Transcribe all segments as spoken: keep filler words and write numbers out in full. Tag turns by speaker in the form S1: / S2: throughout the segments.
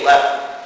S1: leper.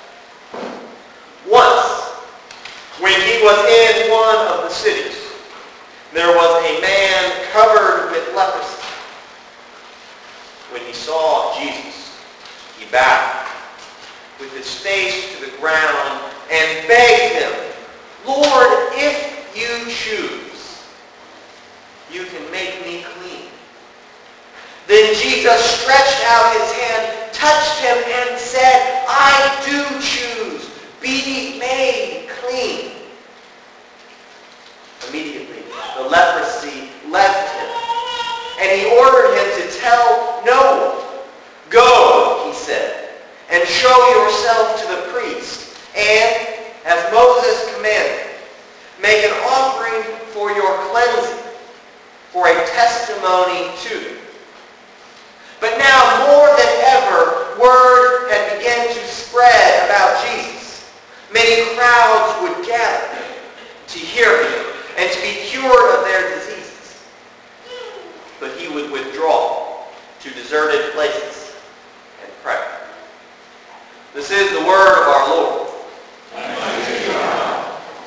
S1: Once, when he was in one of the cities, there was a man covered with leprosy. When he saw Jesus, he bowed with his face to the ground and begged him, "Lord, if you choose, you can make me clean." Then Jesus stretched out his hand, touched him, and said, "I do choose. Be made clean." Immediately, the leprosy left him, and he ordered him to tell no one. "Go," he said, "and show yourself to the priest, and, as Moses commanded, make an offering for your cleansing, for a testimony to you." But now, more than ever, word had begun to spread about Jesus. Many crowds would gather to hear him and to be cured of their diseases. But he would withdraw to deserted places and pray. This is the word of our Lord. Amen.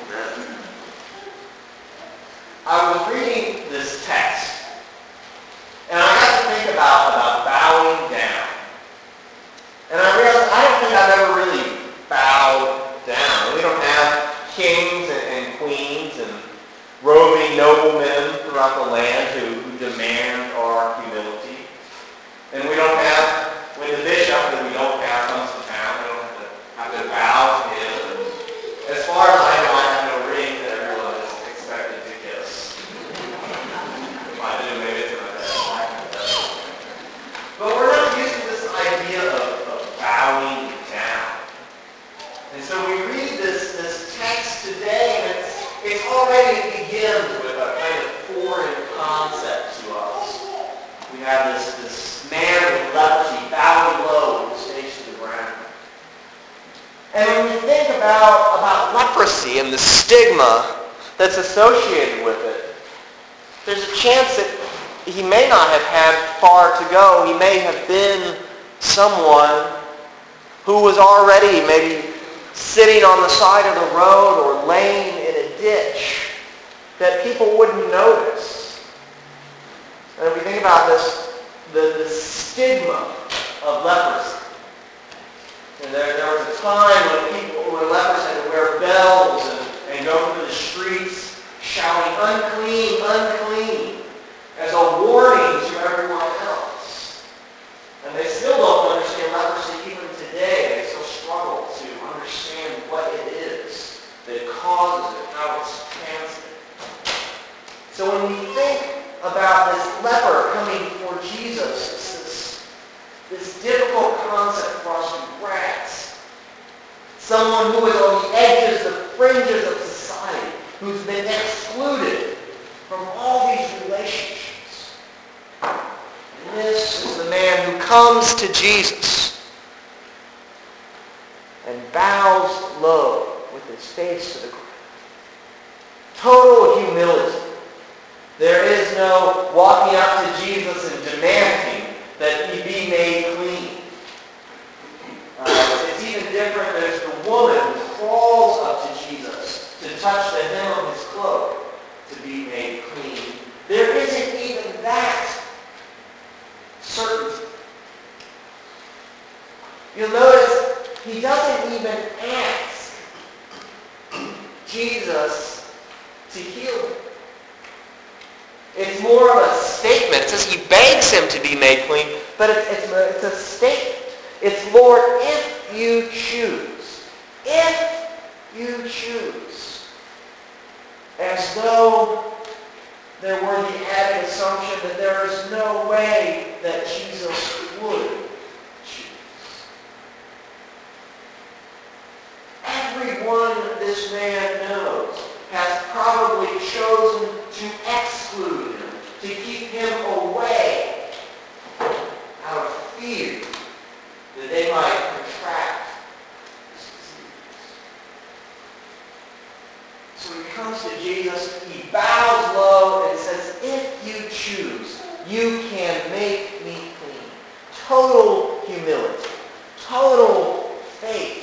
S1: I was reading this text, and I had to think about, about bowing down. And I realized I don't think I've ever really bowed down. We don't have kings and, and queens and roving noblemen throughout the land who, who demand our humility. And we don't have, when the bishop that we don't have comes to town, we don't have to, have to bow to him. And as far as I know, I have no ring that everyone is expected to kiss. If I do, maybe it's in my bed. But we're not used to this idea of, of bowing down. And so we read this, this text today, and it's, it's already begins with a kind of foreign concept to us. We have this, this man with leprosy bowing low with his face to the ground. And when we think about, about leprosy and the stigma that's associated with it, there's a chance that he may not have had far to go. He may have been someone who was already maybe sitting on the side of the road or laying in a ditch that people wouldn't notice. And if we think about this, the, the stigma of leprosy. And there, there was a time when people who were lepers had to wear bells and, and go through the streets shouting, "Unclean, unclean," as a warning to everyone else. And they still don't understand leprosy even today. They still struggle to understand what it is that causes it, how it's transmitted. So when we think about this leper coming before Jesus, it's this, this difficult concept for us to grasp. Someone who is on the edges, the fringes of society, who's been excluded from all these relationships. And this is the man who comes to Jesus and bows low with his face to the ground. Total humility. There is no walking up to Jesus and demanding that he be made clean. Uh, it's even different. There's the woman who crawls up to Jesus to touch the hem of his cloak to be made clean. There isn't even that certainty. You'll notice he doesn't even ask Jesus to heal him. It's more of a statement. It says he begs him to be made clean, but it's, it's, a, it's a statement. It's, "Lord, if you choose, if you choose," as though there were the added assumption that there is no way that Jesus would choose. Everyone this man knows has probably chosen to exclude him, to keep him away out of fear that they might contract this disease. So he comes to Jesus, he bows low and says, "If you choose, you can make me clean." Total humility, total faith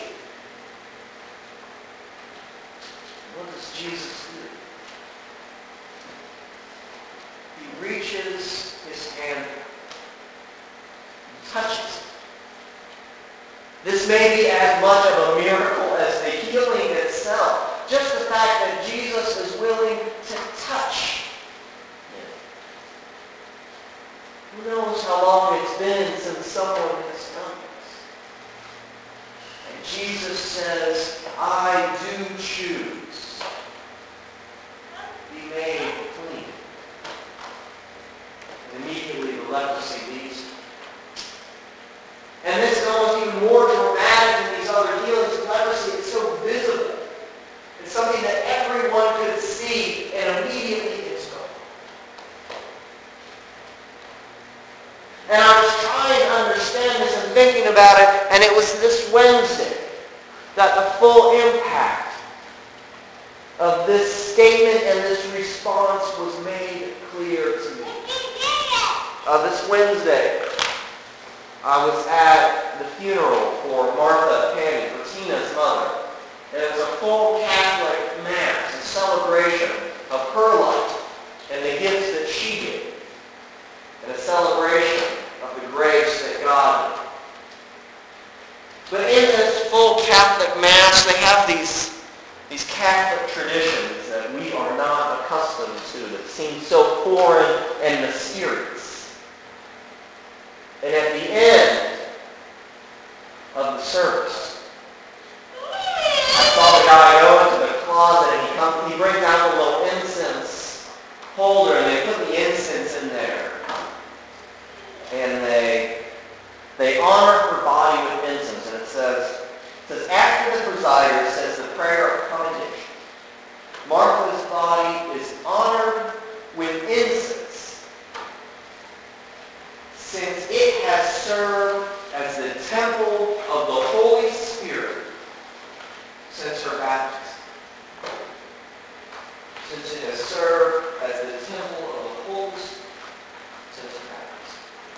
S1: reaches his hand, touches it. This may be as much of a miracle as the healing itself. Just the fact that Jesus is willing to touch him. Who knows how long it's been since someone has done this? And Jesus says, I do choose. Be made clean. And immediately the leprosy leaves him. And this is almost even more dramatic than these other healings of leprosy. It's so visible. It's something that everyone could see, and immediately it's gone. And I was trying to understand this and thinking about it, and it was this Wednesday that the full impact of this statement and this response was made clear to me. Uh, this Wednesday, I was at the funeral for Martha Penny, for Tina's mother. And it was a full Catholic Mass, a celebration of her life and the gifts that she gave. And a celebration of the grace that God gave. But in this full Catholic Mass, they have these, these Catholic traditions that we are not accustomed to, that seem so foreign and mysterious. And at the end of the service, I saw the guy go into the closet and he comes, he brings out a little incense holder and they put the incense in there. And they they honor her body with incense. And it says, it says after the presider says the prayer of commendation, Martha's body is honored with incense, since it has served as the temple of the Holy Spirit since her baptism. Since it has served as the temple of the Holy Spirit since her baptism.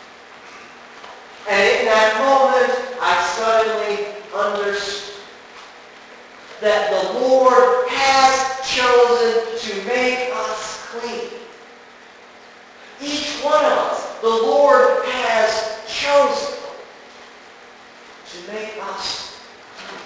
S1: And in that moment, I suddenly understood that the Lord has chosen to make us clean. Each one of us, the Lord has chosen to make us clean.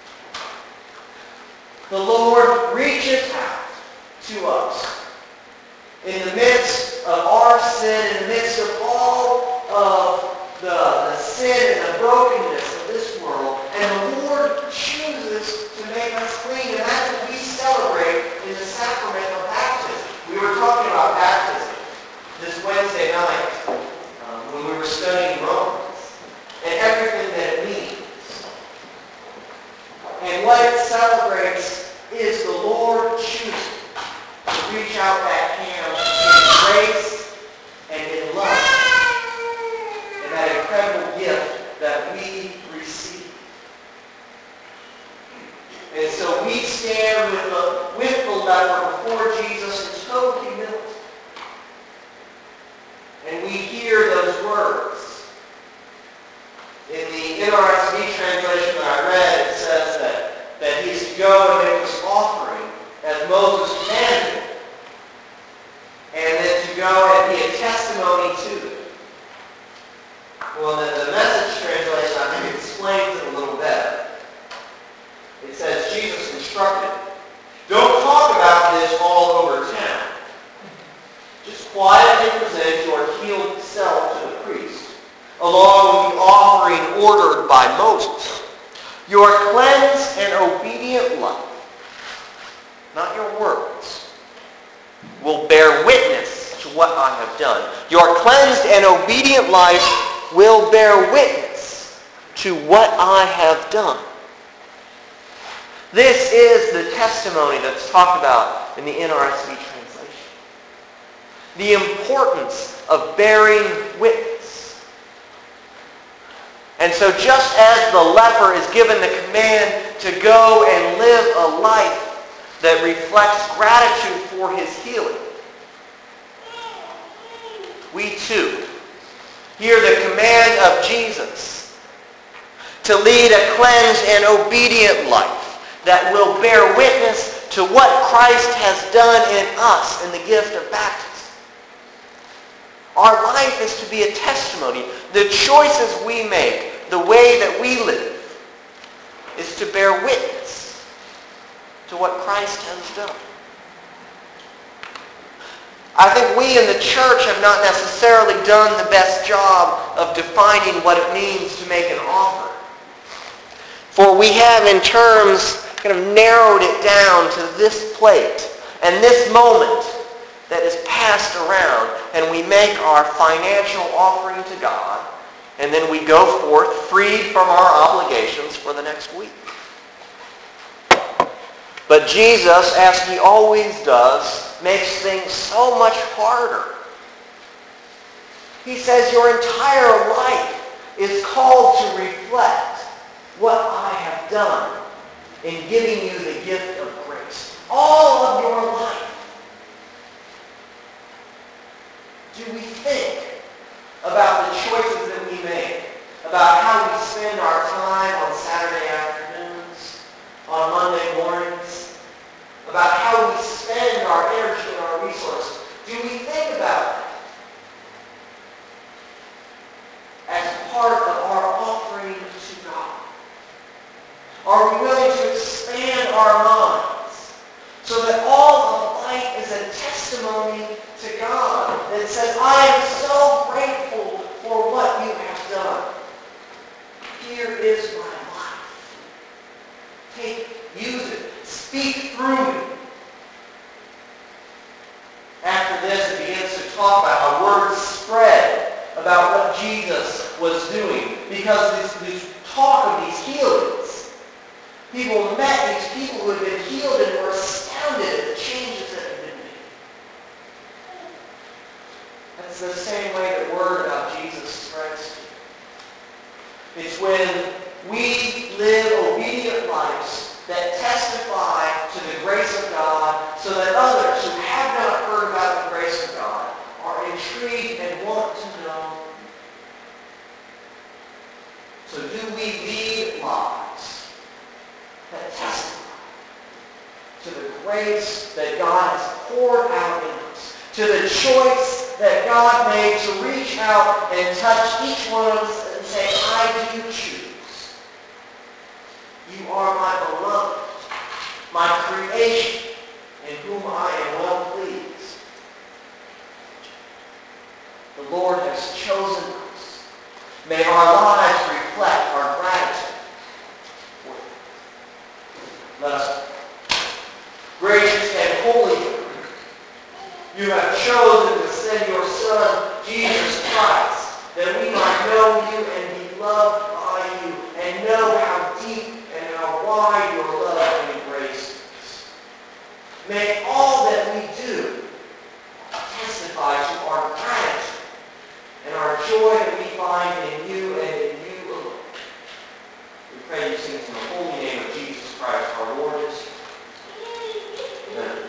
S1: The Lord reaches out to us in the midst of our sin, in the midst of all of the, the sin and the brokenness of this world, and the Lord chooses to make us clean, and that's what we celebrate in the sacrament of baptism. We were talking about baptism this Wednesday night um, when we were studying Romans and everything that it means. And what it celebrates is the Lord choosing to reach out that hand in grace and in love, and that incredible gift that we receive. And so we stand with the, with the leper before Jesus in total humility. And we hear those words. In the N R S V translation that I read, it says that, that he is to go and make this offering as Moses commanded him, and then to go and be a testimony to it. Well, the, the Message translation, I think, explains it a little better. It says, Jesus instructed, don't talk about this all over town. Just quietly present your healed self to the priest, along with the offering ordered by Moses. Your cleansed and obedient life, not your words, will bear witness to what I have done. Your cleansed and obedient life will bear witness to what I have done. This is the testimony that's talked about in the N R S V translation. The importance of bearing witness. And so just as the leper is given the command to go and live a life that reflects gratitude for his healing, we too hear the command of Jesus to lead a cleansed and obedient life that will bear witness to what Christ has done in us in the gift of baptism. Our life is to be a testimony. The choices we make, the way that we live, is to bear witness to what Christ has done. I think we in the church have not necessarily done the best job of defining what it means to make an offer. For we have in terms kind of narrowed it down to this plate and this moment that is passed around, and we make our financial offering to God, and then we go forth freed from our obligations for the next week. But Jesus, as he always does, makes things so much harder. He says your entire life is called to reflect what I have done in giving you the gift of grace. All of your life. Do we think about the choices that we make, about how we spend our time on Saturday afternoons, on Monday mornings, about how we spend our energy and our resources? Do we think about that as part of our offering to God? Are we willing to expand our minds so that all of life is a testimony to God that says, I am so grateful for what you have done. Here is my life. Take, use it. Speak through me. After this, it begins to talk about how words spread about what Jesus was doing. Because this, this talk of these healings, people met these people who had been healed and were astounded at the changes that had been made. That's the same way that word about Jesus spreads. It's when we live obedient lives that testify to the grace of God so that others who have not heard about the grace of God are intrigued and want to know. So do we lead lives that testify to the grace that God has poured out in us, to the choice that God made to reach out and touch each one of us and say, I do choose. You are my beloved, my creation, in whom I am well pleased. The Lord has chosen us. May our lives reflect our gratitude for Him. Let us pray. Gracious and holy God, you have chosen to send your Son, Jesus Christ, that we might know you and be loved by you and know how deep and how wide your love and embrace is. May all that we do testify to our gratitude and our joy that we find in you and in you alone. We pray these things in the holy name of Jesus Christ, our Lord and Savior. Amen.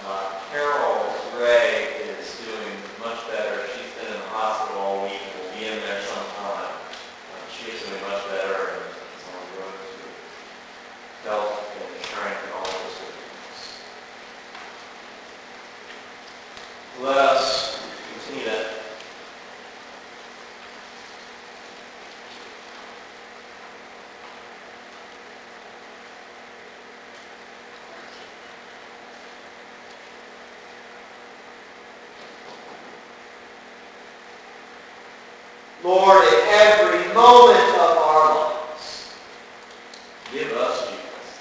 S1: Uh, Carol Ray is doing much better. She's been in the hospital all week and will be in there sometime. Uh, she is doing much better and is on the road to health and strength and all those good things. Let us continue to Lord, at every moment of our lives, give us Jesus.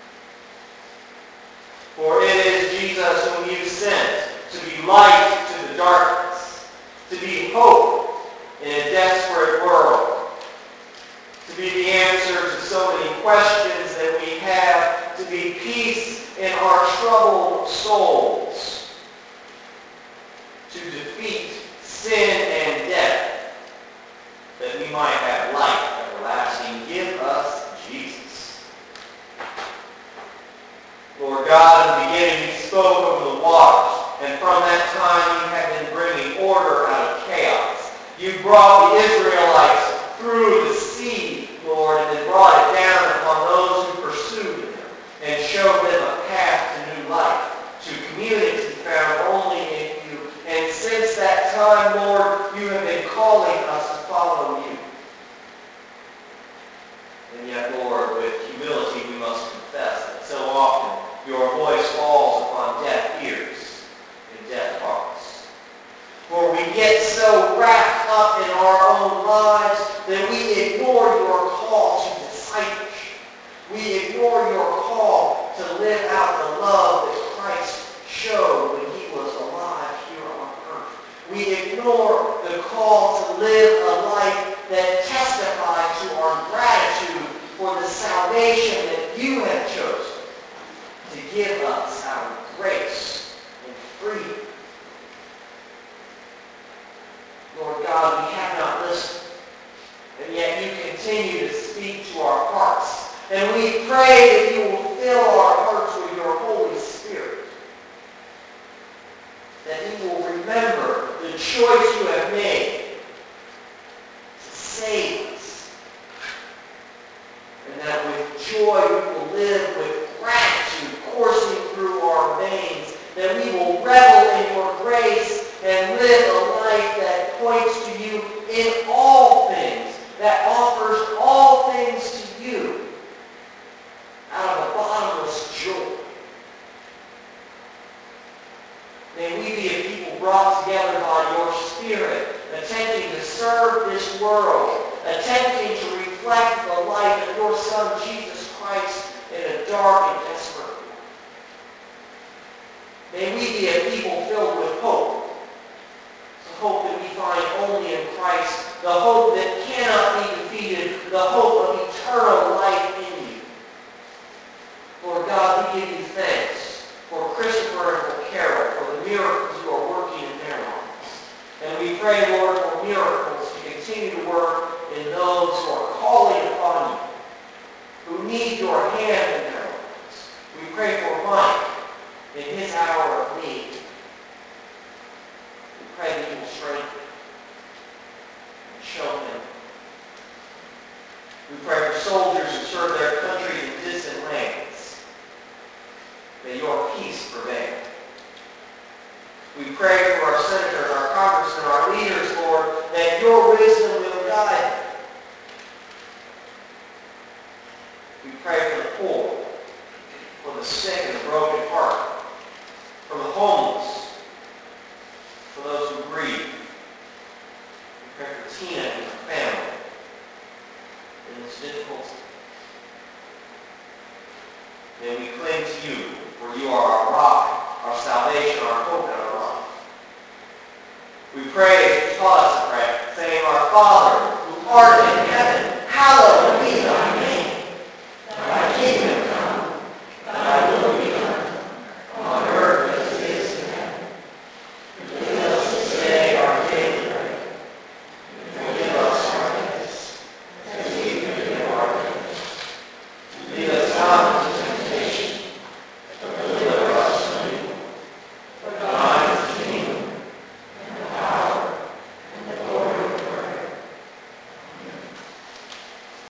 S1: For it is Jesus whom you sent to be light to the darkness, to be hope in a desperate world, to be the answer to so many questions that we have, to be peace in our troubled souls, to defeat sin and death, that we might have life everlasting. Give us Jesus. Lord God, in the beginning you spoke over the waters, and from that time you have been bringing order out of chaos. You brought the Israelites through the sea, Lord, and then brought it down upon those who pursued them and showed them a path to new life, to community found only in you. And since that time, Lord, you have been calling us to follow you. And yet, Lord, with humility we must confess that so often your voice falls upon deaf ears and deaf hearts. For we get so wrapped up in our own lives that we ignore your call to discipleship. We ignore your call to live out the love that Christ showed when he was alive here on earth. We ignore the call to live a life that testifies to our gratitude for the salvation that you have chosen to give us out of grace and freedom. Lord God, we have not listened, and yet you continue to speak to our hearts. And we pray that you will fill our hearts with your Holy Spirit, that we will remember the choice you have made to save us, and that with joy we will live with gratitude coursing through our veins, that we will revel in your grace and live a life that points to you in all things, that offers all things to you out of a bottomless joy. May we be a people brought together by your Spirit, attempting to serve this world, attempting to reflect the light of your Son, Jesus Christ, in a dark and desperate world. May we be a people filled with hope, the hope that we find only in Christ, the hope that cannot be defeated, the hope of eternal life in you. Lord God, we give you thanks for Christopher and for Carol, for the miracles you are working in their lives. And we pray, Lord, for miracles to continue to work in those who are calling upon you, who need your hand in their lives. We pray for Mike in his hour of need. We pray that you will strengthen him and show him. We pray for soldiers who serve their country in distant lands. May your peace prevail. We pray for our senators, our congressmen, our leaders, Lord, that your wisdom will guide them. We pray for the poor, for the sick and the broken heart, for the homeless, for those who grieve. We pray for Tina and her family in this difficult time. May we cling to you, for you are our rock, our salvation, our hope, and our life. We pray as you taught us to pray, saying, Our Father, who art in heaven, hallowed be